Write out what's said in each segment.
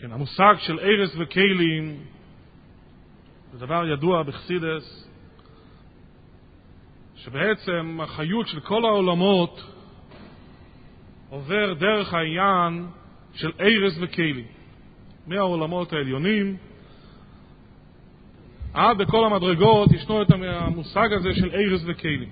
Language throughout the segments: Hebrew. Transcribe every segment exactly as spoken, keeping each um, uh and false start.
כן, המושג של ארס וכלים זה דבר ידוע בחסידס, שבעצם החיות של כל העולמות עובר דרך העניין של ארס וכלים, מהעולמות העליונים עד בכל המדרגות ישנו את המושג הזה של ארס וכלים.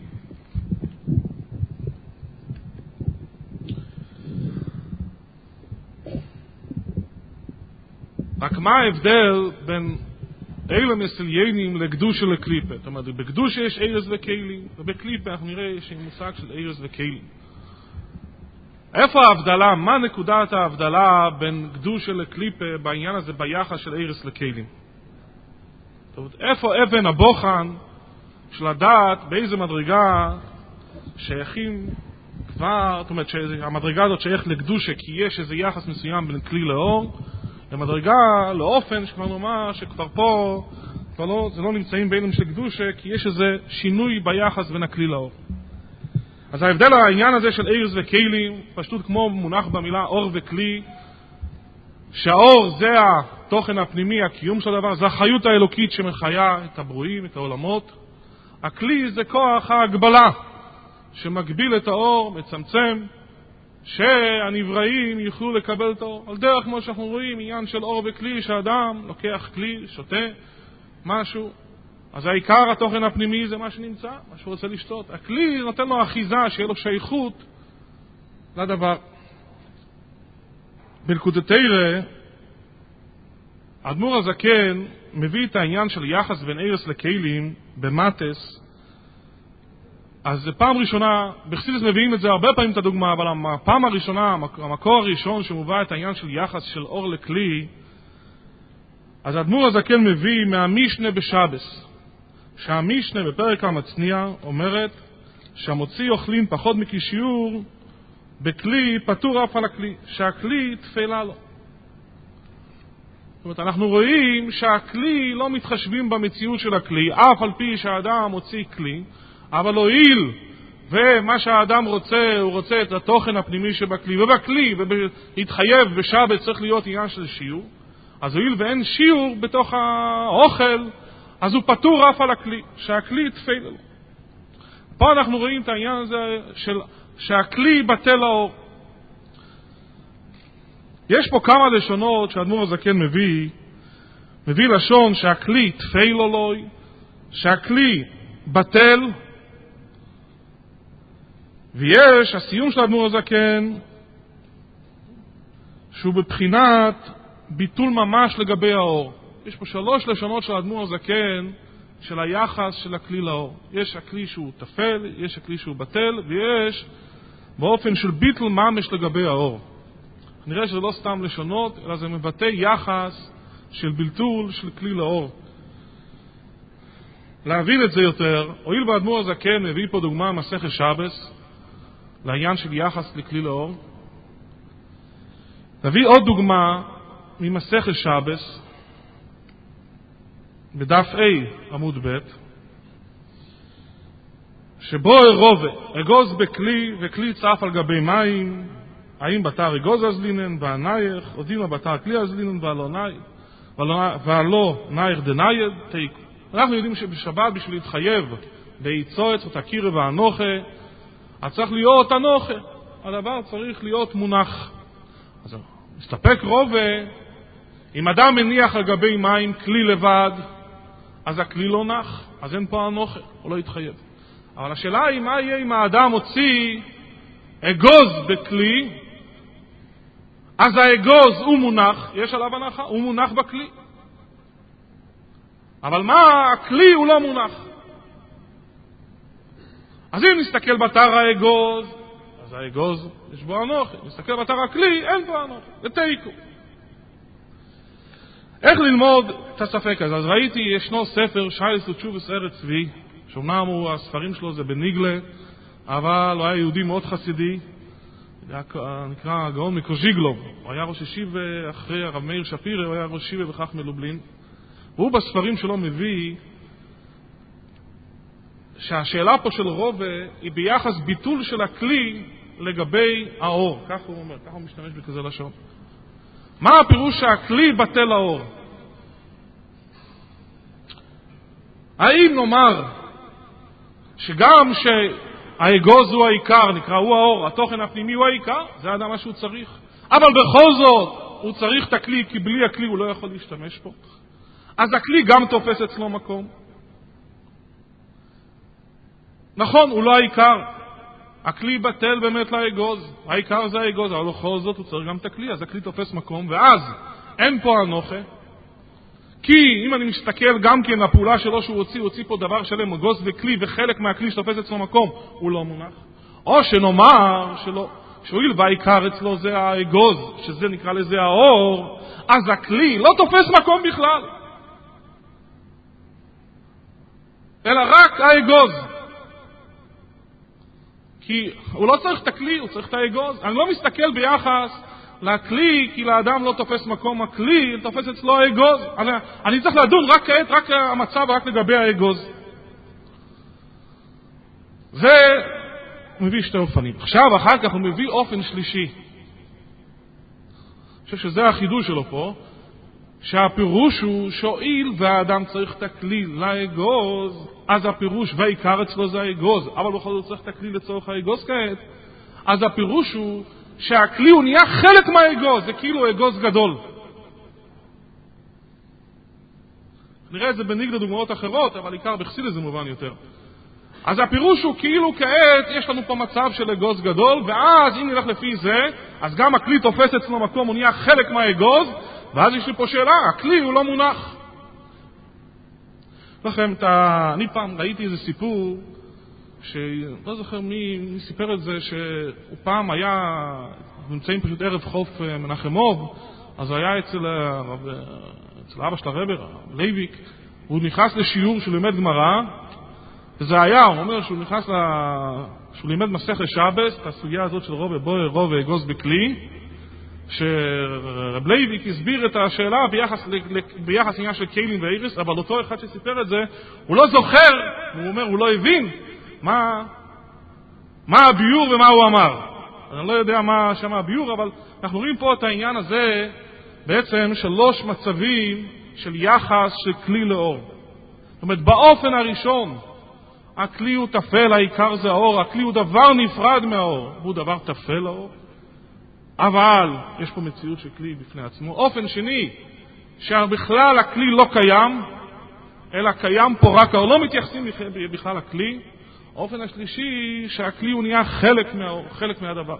רק מה ההבדל בין אלה מסליינים לקדושה לקליפה? זאת אומרת, בקדושה יש ארס וכלים, ובקליפה אנחנו נראה שיש מושג של ארס וכלים. איפה ההבדלה? מה נקודת ההבדלה בין קדושה לקליפה בעניין הזה ביחס של ארס לכלים? זאת אומרת, איפה אבן הבוחן של הדעת, באיזה מדרגה שייכים כבר, זאת אומרת שהמדרגה הזאת שייך לקדושה כי יש איזה יחס מסוים בין כלי לאור, למדרגה לאופן שכבר נאמר שכבר פה כבר לא, זה לא נמצאים בעולם של קדושה כי יש איזה שינוי ביחס בין הכלי לאור. אז ההבדל העניין הזה של ארס וכלים פשוט כמו מונח במילה אור וכלי, שהאור זה התוכן הפנימי, הקיום של הדבר, זה החיות האלוקית שמחיה את הברואים, את העולמות. הכלי זה כוח ההגבלה שמגביל את האור, מצמצם, שהנבראים יוכלו לקבל את האור. על דרך כמו שאנחנו רואים, עניין של אור וכלי, שהאדם לוקח כלי, שותה משהו, אז העיקר התוכן הפנימי זה מה שנמצא, מה שהוא רוצה לשתות. הכלי נותן לו אחיזה, שיהיה לו שייכות לדבר. בלקוטי תורה, האדמו"ר הזקן מביא את העניין של יחס בין ארס לכלים במטס. אז פעם ראשונה, בחסידות מביאים את זה הרבה פעמים את הדוגמה, אבל הפעם הראשונה, המקור הראשון שמובא את העניין של יחס של אור לכלי, אז האדמו"ר הזקן מביא מהמשנה בשבס, שהמשנה בפרק המצניע אומרת שהמוציא אוכלים פחות מכשיעור בכלי פטור אף על הכלי, שהכלי תפלה לו. זאת אומרת, אנחנו רואים שהכלי לא מתחשבים במציאות של הכלי, אף על פי שהאדם מוציא כלי, אבל הועיל, ומה שהאדם רוצה, הוא רוצה את התוכן הפנימי שבכלי, ובכלי, והתחייב בשבת צריך להיות עניין של שיעור, אז הועיל ואין שיעור בתוך האוכל, אז הוא פטור אף על הכלי, שהכלי תפלה לו. פה אנחנו רואים את העניין הזה של שהכלי בטל לאור. יש פה כמה לשונות שהאדמו"ר הזקן מביא, מביא לשון שהכלי תפל לו, שהכלי בטל, ויש הסיום של האדמו"ר הזקן שהוא בבחינת ביטול ממש לגבי האור. יש פה שלוש לשונות של האדמו"ר הזקן של היחס של הכלי לאור. יש הכלי שהוא תפל, יש הכלי שהוא בטל, ויש באופן של ביטל ממש לגבי האור. נראה שזה לא סתם לשונות, אלא זה מבטא יחס של בלטול של כלי לאור. להבין את זה יותר, הואיל באדמו"ר הזקן מביא פה דוגמה מסכת שבס לעניין של יחס לכלי לאור. נביא עוד דוגמה ממסכת שבס בדף A עמוד ב', שבו הרובה אגוז בכלי וכלי צף על גבי מים, האם בתר אגוז הזלינן והנייך, עודימה בתר כלי הזלינן והלא נייך דנייד תיקו. אנחנו יודעים שבשבת בשביל להתחייב ביצועץ ותקירה והנוחה, אז צריך להיות הנוחה, הדבר צריך להיות מונח. אז מסתפק רובה, אם אדם מניח על גבי מים כלי לבד, אז הכלי לא נח, אז אין פה הנוחה, הוא לא יתחייב. אבל השאלה היא מה יהיה אם האדם הוציא אגוז בכלי, אז האגוז הוא מונח, יש עליו הנחה, הוא מונח בכלי. אבל מה, הכלי הוא לא מונח. אז אם נסתכל בתר האגוז, אז האגוז יש בו הנוחה, נסתכל בתר הכלי, אין בו הנוחה, זה תיקו. איך ללמוד את הספק הזה? אז ראיתי, ישנו ספר שיילס ותשובס ארץ צבי, שאומנם הוא, הספרים שלו זה בניגלה, אבל הוא היה יהודי מאוד חסידי, נקרא הגאון מקוז'יגלוב, הוא היה ראש ישיבה אחרי הרב מאיר שפירא, הוא היה ראש ישיבה בכך מלובלין, והוא בספרים שלו מביא שהשאלה פה של רובה היא ביחס ביטול של הכלי לגבי האור, כך הוא אומר, כך הוא משתמש בכזה לשון. מה הפירוש שהכלי בטל לאור? האם נאמר שגם שהאגוז הוא העיקר, נקרא הוא האור, התוכן הפנימי הוא העיקר, זה האדם מה שהוא צריך, אבל בכל זאת הוא צריך את הכלי, כי בלי הכלי הוא לא יכול להשתמש פה. אז הכלי גם תופס אצלו מקום. נכון, הוא לא העיקר. הכלי בטל באמת לאגוז. העיקר זה האגוז, אבל בכל זאת הוא צריך גם את הכלי, אז הכלי תופס מקום, ואז אין פה אנוכה. כי אם אני מסתכל גם כן לפעולה שלו שהוא הוציא, הוא הוציא פה דבר שלם, אגוז וכלי, וחלק מהכלי שתופס אצלו מקום, הוא לא מונח. או שנאמר שלא, שואיל והעיקר אצלו זה האגוז, שזה נקרא לזה האור, אז הכלי לא תופס מקום בכלל. אלא רק האגוז. כי הוא לא צריך את הכלי, הוא צריך את האגוז. אני לא מסתכל ביחס לכלי, כי לאדם לא תופס מקום הכלי, תופס אצלו האגוז. אני, אני צריך לדון רק כעת, רק המצב, רק לגבי האגוז. זה מביא שתי אופנים. עכשיו, אחר כך הוא מביא אופן שלישי. אני חושב שזה החידוש שלו פה, שהפירוש הוא שואיל והאדם צריך את הכלי לאגוז, אז הפירוש והעיקר אצלו זה האגוז, אבל בכל זאת צריך את הכלי לצורך האגוז כעת. אז הפירוש הוא שהכלי הוא נהיה חלק מהאגוז, זה כאילו אגוז גדול. נראה את זה בניגוד לדוגמאות אחרות, אבל עיקר בחסידות זה מובן יותר. אז הפירוש הוא כאילו כעת יש לנו פה מצב של אגוז גדול, ואז אם נלך לפי זה, אז גם הכלי תופס אצלו מקום, הוא נהיה חלק מהאגוז, ואז יש לי פה שאלה, הכלי הוא לא מונח. לכם, אני פעם ראיתי איזה סיפור, שלא זוכר מי, מי סיפר את זה, שהוא פעם היה, נמצאים פשוט ערב חוף מנחמוב, אז הוא היה אצל, אצל אבא של הרבר, לייביק, הוא נכנס לשיעור שהוא לימד גמרא, וזה היה, הוא אומר שהוא נכנס, ל... שהוא לימד מסכת שבס, את הסוגיה הזאת של רוב ובוער, רוב ואגוז בכלי, שרב לייביק הסביר את השאלה ביחס, ביחס עניין של קיילים ואירס, אבל אותו אחד שסיפר את זה, הוא לא זוכר, הוא אומר, הוא לא הבין מה, מה הביור ומה הוא אמר. אני לא יודע מה שם הביור, אבל אנחנו רואים פה את העניין הזה, בעצם שלוש מצבים של יחס של כלי לאור. זאת אומרת, באופן הראשון, הכלי הוא תפל, העיקר זה האור, הכלי הוא דבר נפרד מהאור, הוא דבר תפל לאור. אבל יש פה מציאות של כלי בפני עצמו. אופן שני, שבכלל הכלי לא קיים, אלא קיים פה רק האור, לא מתייחסים בכלל לכלי. אופן השלישי, שהכלי הוא נהיה חלק מהאור, חלק מהדבר.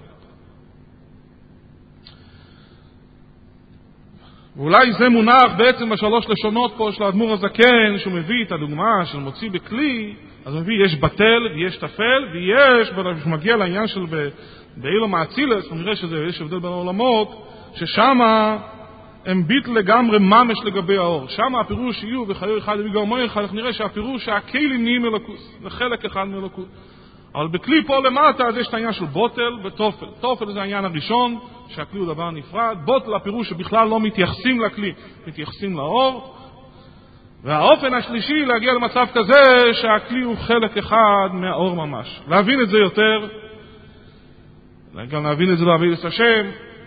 ואולי זה מונח בעצם בשלוש לשונות פה של האדמו"ר הזקן, שהוא מביא את הדוגמה של מוציא בכלי, אז הוא מביא, יש בטל ויש תפל, ויש, כשמגיע לעניין של באילו מאצילס, נראה שיש הבדל בין העולמות, ששמה הם ביט לגמרי ממש לגבי האור. שמה הפירוש יהיו וחיו אחד וביגר מוי אחד, נראה שהפירוש שהכלים נהיים אלוקוס, זה חלק אחד מאלוקות. אבל בכלי פה למטה אז יש את העניין של בוטל וטופל. טופל זה העניין הראשון, שהכלי הוא דבר נפרד. בוטל הפירוש שבכלל לא מתייחסים לכלי, מתייחסים לאור. והאופן השלישי להגיע למצב כזה שהכלי הוא חלק אחד מהאור ממש. להבין את זה יותר, גם להבין את זה להבין את השם.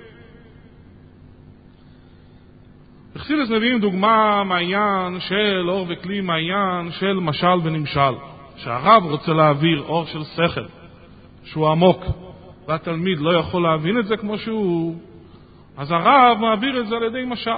בחסידות מביאים דוגמה מהעניין של אור וכלי, מהעניין של משל ונמשל. שהרב רוצה להעביר אור של שכל, שהוא עמוק, והתלמיד לא יכול להבין את זה כמו שהוא, אז הרב מעביר את זה על ידי משל.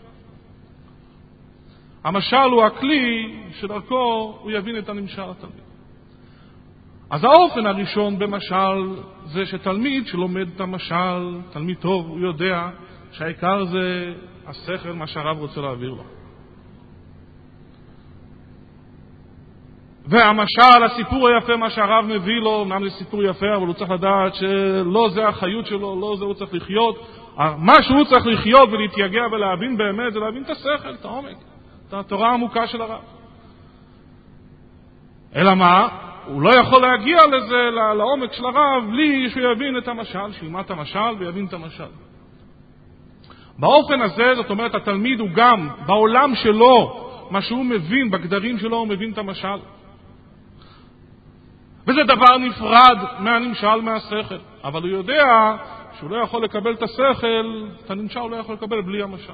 המשל הוא הכלי שדרכו הוא יבין את הנמשל התלמיד. אז האופן הראשון במשל זה שתלמיד שלומד את המשל, תלמיד טוב, הוא יודע שהעיקר זה השכל, מה שהרב רוצה להעביר לו. והמשל, הסיפור היפה, מה שהרב מביא לו, אמנם זה סיפור יפה, אבל הוא צריך לדעת שלא זה החיות שלו, לא זה הוא צריך לחיות. מה שהוא צריך לחיות ולהתייגע ולהבין באמת, זה להבין את השכל, את העומק, את התורה העמוקה של הרב. אלא מה? הוא לא יכול להגיע לזה, לעומק של הרב, בלי שהוא יבין את המשל, שילמד את המשל ויבין את המשל. באופן הזה, זאת אומרת, התלמיד הוא גם, בעולם שלו, מה שהוא מבין, בגדרים שלו, הוא מבין את המשל. וזה דבר נפרד מהנמשל מהשכל. אבל הוא יודע שהוא לא יכול לקבל את השכל, את הנמשל הוא לא יכול לקבל בלי המשל.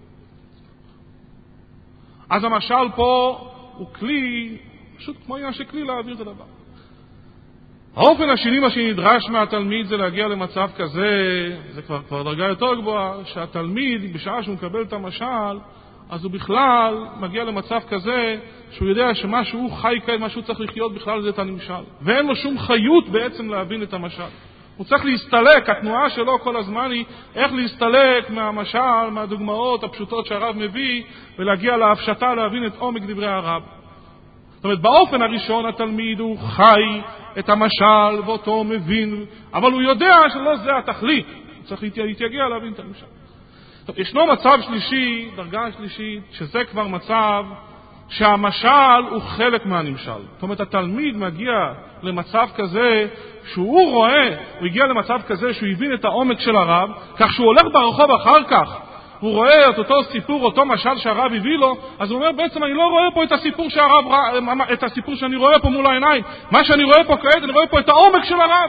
אז המשל פה הוא כלי, פשוט כמו עניין שכלי להעביר את הדבר. האופן השני מה שנדרש מהתלמיד זה להגיע למצב כזה, זה כבר, כבר דרגה יותר גבוהה, שהתלמיד בשעה שהוא מקבל את המשל, אז הוא בכלל מגיע למצב כזה שהוא יודע שמה שהוא חי כאן, מה שהוא צריך לחיות בכלל זה את הנמשל. ואין לו שום חיות בעצם להבין את המשל. הוא צריך להסתלק, התנועה שלו כל הזמן היא איך להסתלק מהמשל, מהדוגמאות הפשוטות שהרב מביא, ולהגיע להפשטה להבין את עומק דברי הרב. זאת אומרת, באופן הראשון התלמיד הוא חי את המשל ואותו מבין, אבל הוא יודע שלא זה התכלית. הוא צריך להתייגע להבין את המשל. טוב, ישנו מצב שלישי, דרגה שלישית, שזה כבר מצב שהמשל הוא חלק מהנמשל. זאת אומרת, התלמיד מגיע למצב כזה שהוא רואה, הוא הגיע למצב כזה שהוא הבין את העומק של הרב, כך שהוא הולך ברחוב אחר כך, הוא רואה את אותו סיפור, אותו משל שהרב הביא לו, אז הוא אומר, בעצם אני לא רואה פה את הסיפור שהרב, את הסיפור שאני רואה פה מול העיניים. מה שאני רואה פה כעת, אני רואה פה את העומק של הרב.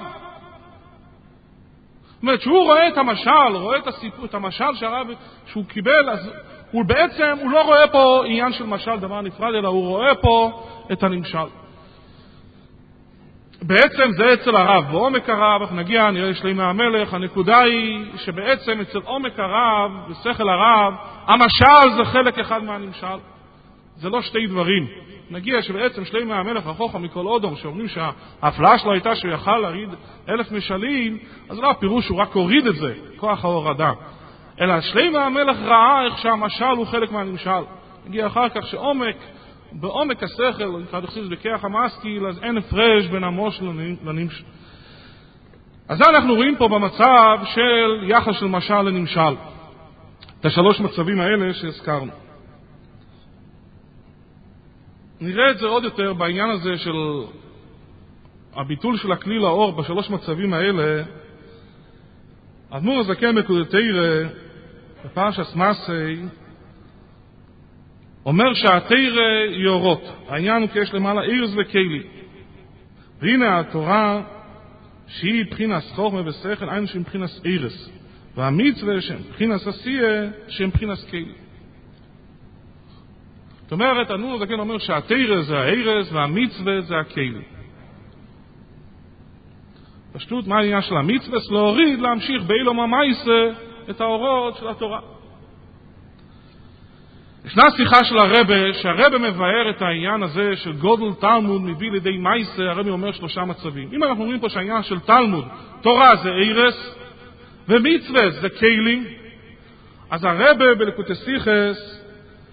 זאת אומרת, שהוא רואה את המשל, רואה את הסיפור, את המשל שהרב, שהוא קיבל, אז הוא בעצם, הוא לא רואה פה עניין של משל, דבר נפרד, אלא הוא רואה פה את הנמשל. בעצם זה אצל הרב, בעומק הרב, אנחנו נגיע, נראה לשלימי המלך, הנקודה היא שבעצם אצל עומק הרב, בשכל הרב, המשל זה חלק אחד מהנמשל. זה לא שתי דברים. נגיע שבעצם שלימי המלך החוכם מכל אודום, שאומרים שההפלאה שלו הייתה שהוא יכל להריד אלף משלים, אז לא הפירוש הוא רק הוריד את זה, כוח ההורדה. אלא שלימי המלך ראה איך שהמשל הוא חלק מהנמשל. נגיע אחר כך שעומק, בעומק השכל, נקרא דחסידות בכיח המשכיל, אז אין הפרש בין המושל לנמשל. אז אנחנו רואים פה במצב של יחס של משל לנמשל. את השלוש מצבים האלה שהזכרנו. נראה את זה עוד יותר בעניין הזה של הביטול של הכלי לאור בשלוש מצבים האלה. אדמו"ר הזקן בקודתירא, בפרשת מסעי, אומר שהתירא היא אורות. העניין הוא כי יש למעלה אירס וכלי. והנה התורה שהיא מבחינת חוכמה ושכל, היינו שהיא מבחינת אירס. והמצווה שהיא מבחינת עשייה, שהיא מבחינת כלי. זאת אומרת, אדמו"ר הזקן אומר שהתירא זה האירס והמצווה זה הכלי. פשטות, מה העניין של המצווה? להוריד, להמשיך באילום המייסה את האורות של התורה. ישנה שיחה של הרבה, שהרבה מבאר את העניין הזה של גודל תלמוד מביא לידי מייסה, הרבה אומר שלושה מצבים. אם אנחנו אומרים פה שהעניין של תלמוד, תורה זה אירס, ומצווה זה כלים, אז הרבה בליקוטי שיחס,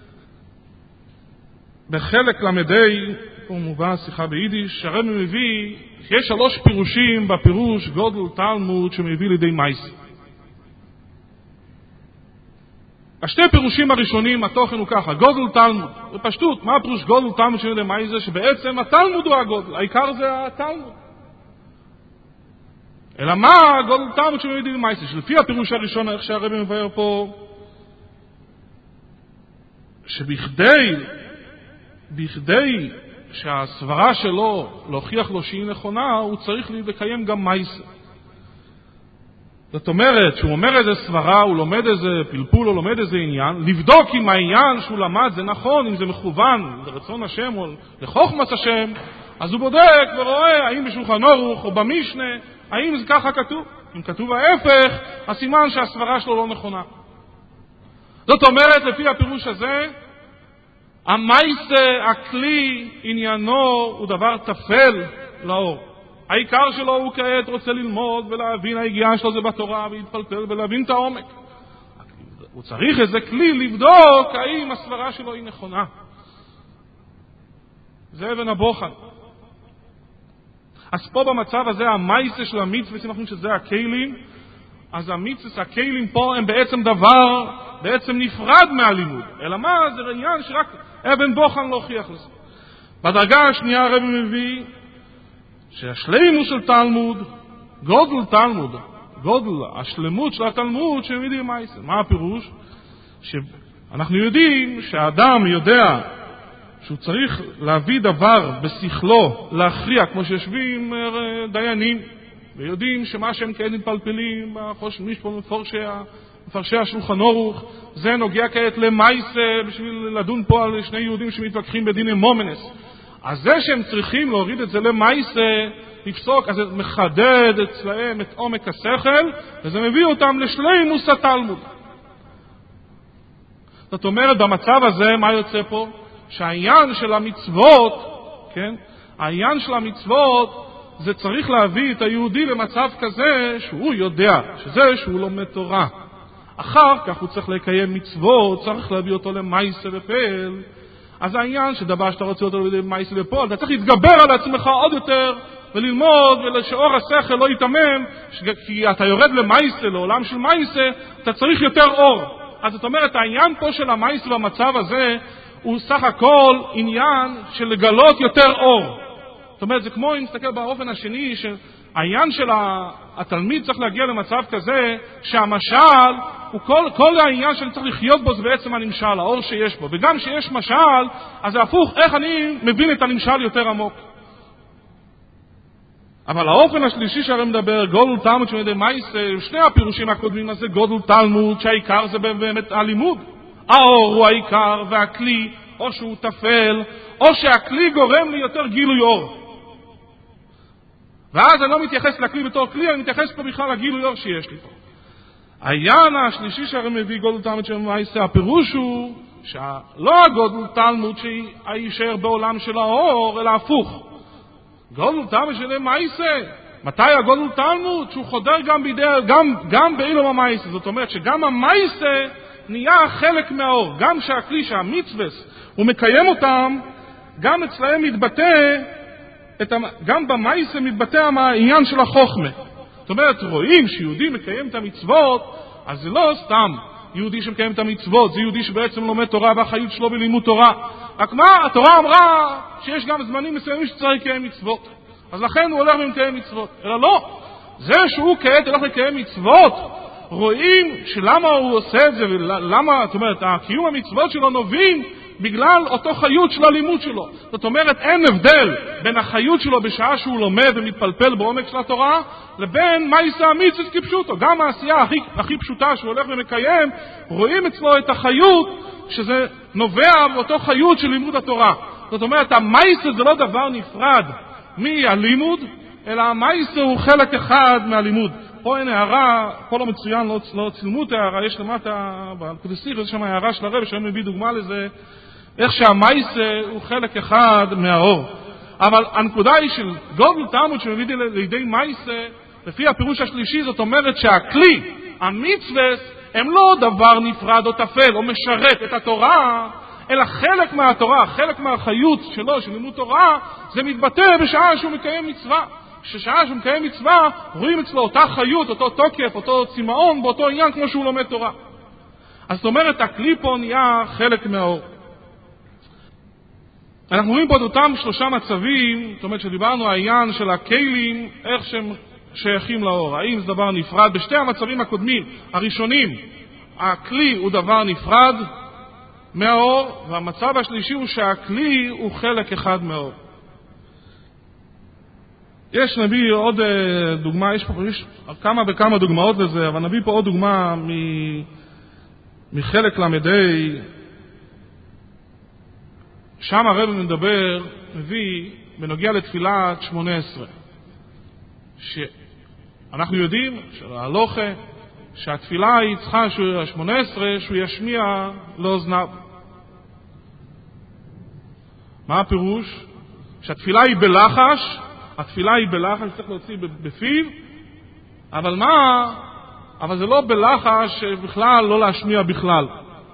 בחלק למדי, פה מובא שיחה ביידיש, שהרבה מביא, שיש שלוש פירושים בפירוש גודל תלמוד שמביא לידי מייסה. השתי פירושים הראשונים, התוכן הוא ככה, גודל תלמוד. בפשטות, מה הפירוש גודל תלמוד שמביא לידי מייסה? שבעצם התלמוד הוא הגודל, העיקר זה התלמוד. אלא מה גודל תלמוד שמביא לידי מייסה? שלפי הפירוש הראשון, איך שהרבי מבאר פה, שבכדי, בכדי שהסברה שלו להוכיח לו שהיא נכונה, הוא צריך לקיים גם מייסה. זאת אומרת, שהוא אומר איזה סברה, הוא לומד איזה פלפול, הוא לומד איזה עניין, לבדוק אם העניין שהוא למד זה נכון, אם זה מכוון לרצון השם או לחוכמת השם, אז הוא בודק ורואה האם בשולחן ערוך או במשנה, האם זה ככה כתוב. אם כתוב ההפך, הסימן שהסברה שלו לא נכונה. זאת אומרת, לפי הפירוש הזה, המייסה, הכלי, עניינו, הוא דבר תפל לאור. העיקר שלו הוא כעת רוצה ללמוד ולהבין ההגיעה שלו זה בתורה ולהתפלפל ולהבין את העומק. הוא צריך איזה כלי לבדוק האם הסברה שלו היא נכונה. זה אבן הבוחן. אז פה במצב הזה המייסה של המצווה, אנחנו שזה הכלים, אז המצווה, הכלים פה הם בעצם דבר, בעצם נפרד מהלימוד. אלא מה? זה עניין שרק אבן בוחן לא הוכיח לזה. בדרגה השנייה הרב מביא שהשלימות של תלמוד, גודל תלמוד, גודל, השלמות של התלמוד שמביא מייסה. מה הפירוש? שאנחנו יודעים שהאדם יודע שהוא צריך להביא דבר בשכלו, להכריע, כמו שיושבים דיינים. ויודעים שמה שהם כעת מתפלפלים, מפרשי השולחן אורוך, זה נוגע כעת למייסה, בשביל לדון פה על שני יהודים שמתווכחים בדיני מומנס. אז זה שהם צריכים להוריד את זה למייסה, לפסוק, אז זה מחדד אצלהם את עומק השכל, וזה מביא אותם לשלימוס התלמוד. זאת אומרת, במצב הזה, מה יוצא פה? שהעניין של המצוות, כן? העניין של המצוות, זה צריך להביא את היהודי למצב כזה שהוא יודע שזה שהוא לומד תורה. אחר כך הוא צריך לקיים מצוות, צריך להביא אותו למייסה ופעל. אז העניין שדבר שאתה רוצה אותו למייסה ופעל, אתה צריך להתגבר על עצמך עוד יותר וללמוד, ושאור השכל לא יתמם, כי אתה יורד למייסה, לעולם של מייסה, אתה צריך יותר אור. אז זאת אומרת, העניין פה של המייסה במצב הזה, הוא סך הכל עניין של לגלות יותר אור. זאת אומרת, זה כמו אם נסתכל באופן השני, שהעניין של התלמיד צריך להגיע למצב כזה, שהמשל, הוא כל, כל העניין שאני צריך לחיות בו זה בעצם הנמשל, האור שיש בו. וגם שיש משל, אז זה הפוך, איך אני מבין את הנמשל יותר עמוק. אבל האופן השלישי שהרי מדבר, גודל תלמוד שמדי מייסה, שני הפירושים הקודמים הזה, גודל תלמוד, שהעיקר זה באמת הלימוד. האור הוא העיקר והכלי, או שהוא תפל, או שהכלי גורם לי יותר גילוי אור. ואז אני לא מתייחס לכלי בתור כלי, אני מתייחס פה בכלל לגילוי אור שיש לי פה. העניין השלישי שהרי מביא גודל תלמוד שמדי מייסה, הפירוש הוא שלא הגודל תלמוד שישאר בעולם של האור, אלא הפוך. גודל תלמוד שמדי מייסה, מתי הגודל תלמוד? שהוא חודר גם בידי, גם, גם באילום המייסה. זאת אומרת שגם המייסה נהיה חלק מהאור. גם שהכלי, שהמצווס, הוא מקיים אותם, גם אצלהם מתבטא, את, גם במייסה מתבטא העניין של החוכמה. זאת אומרת, רואים שיהודי מקיים את המצוות, אז זה לא סתם יהודי שמקיים את המצוות, זה יהודי שבעצם לומד תורה והחיות שלו בלימוד תורה. רק מה? התורה אמרה שיש גם זמנים מסוימים שצריך לקיים מצוות. אז לכן הוא הולך ומקיים מצוות. אלא לא. זה שהוא כעת הולך לקיים מצוות, רואים שלמה הוא עושה את זה, ולמה, זאת אומרת, הקיום המצוות שלו נובעים בגלל אותו חיות של הלימוד שלו. זאת אומרת, אין הבדל בין החיות שלו בשעה שהוא לומד ומתפלפל בעומק של התורה, לבין מייסה המצווה כפשוטו. גם העשייה הכי, הכי פשוטה שהוא הולך ומקיים, רואים אצלו את החיות, שזה נובע מאותו חיות של לימוד התורה. זאת אומרת, המייסה זה לא דבר נפרד מהלימוד, אלא המייסה הוא חלק אחד מהלימוד. פה אין הערה, פה לא מצוין, לא, לא צילמו את הערה, יש למטה, בקודסיך, יש שם הערה של הרב, שאני מביא דוגמה לזה, איך שהמייסה הוא חלק אחד מהאור. אבל הנקודה היא של גודל תלמוד שמביא לידי מייסה, לפי הפירוש השלישי, זאת אומרת שהכלי, המצווה, הם לא דבר נפרד או תפל או משרת את התורה, אלא חלק מהתורה, חלק מהחיות שלו, של לימוד תורה, זה מתבטא בשעה שהוא מקיים מצווה. ששעה שהוא מקיים מצווה, רואים אצלו אותה חיות, אותו תוקף, אותו צמאון, באותו עניין כמו שהוא לומד תורה. אז זאת אומרת, הכלי פה נהיה חלק מהאור. אנחנו רואים פה את אותם שלושה מצבים, זאת אומרת שדיברנו העניין של הכלים, איך שהם שייכים לאור. האם זה דבר נפרד? בשתי המצבים הקודמים, הראשונים, הכלי הוא דבר נפרד מהאור, והמצב השלישי הוא שהכלי הוא חלק אחד מהאור. יש נביא עוד דוגמה, יש פה יש כמה וכמה דוגמאות לזה, אבל נביא פה עוד דוגמה מ... מחלק למדי, שם הרב מדבר, מביא, בנוגע לתפילת שמונה עשרה, שאנחנו יודעים, שההלוכה, שהתפילה היא צריכה, שמונה עשרה, שהוא ישמיע לאוזניו. מה הפירוש? שהתפילה היא בלחש, התפילה היא בלחש, צריך להוציא בפיו, אבל מה? אבל זה לא בלחש בכלל, לא להשמיע בכלל.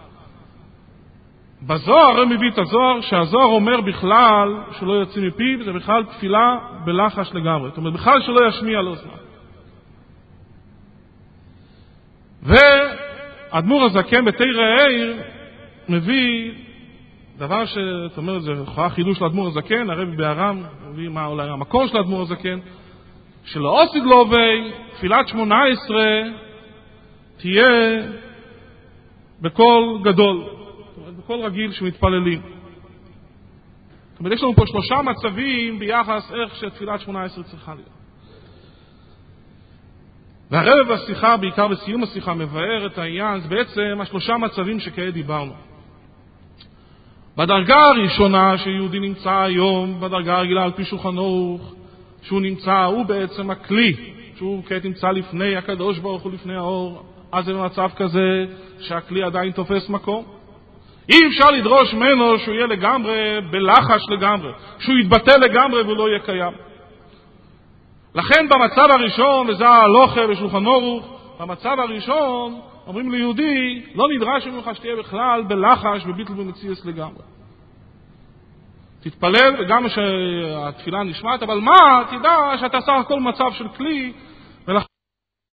בזוהר הם מביא את הזוהר, שהזוהר אומר בכלל שלא יוצא מפיו, זה בכלל תפילה בלחש לגמרי. זאת אומרת, בכלל שלא ישמיע לאוזניו. והאדמו"ר הזקן בתרא עיר מביא דבר ש... זאת אומרת, זה חידוש לאדמו"ר הזקן, הרב בארם מביא מה אולי המקור של האדמו"ר הזקן, שלא עוסיד לובי, תפילת שמונה עשרה תהיה בקול גדול, זאת אומרת, בקול רגיל שמתפללים. זאת אומרת, יש לנו פה שלושה מצבים ביחס איך שתפילת שמונה עשרה צריכה להיות. והרב בשיחה, בעיקר בסיום השיחה, מבאר את העניין, זה בעצם השלושה מצבים שכעת דיברנו. בדרגה הראשונה שיהודי נמצא היום, בדרגה הרגילה על פי שולחן אורוך, שהוא נמצא, הוא בעצם הכלי, שהוא כעת נמצא לפני הקדוש ברוך הוא, לפני האור. אז זה במצב כזה שהכלי עדיין תופס מקום. אי אפשר לדרוש ממנו שהוא יהיה לגמרי בלחש לגמרי, שהוא יתבטא לגמרי ולא יהיה קיים. לכן במצב הראשון, וזה ההלוכה בשולחן אורוך, במצב הראשון אומרים ליהודי, לא נדרש ממך שתהיה בכלל בלחש בביטל ומציאס לגמרי. תתפלל וגם שהתפילה נשמעת, אבל מה? תדע שאתה סך הכל מצב של כלי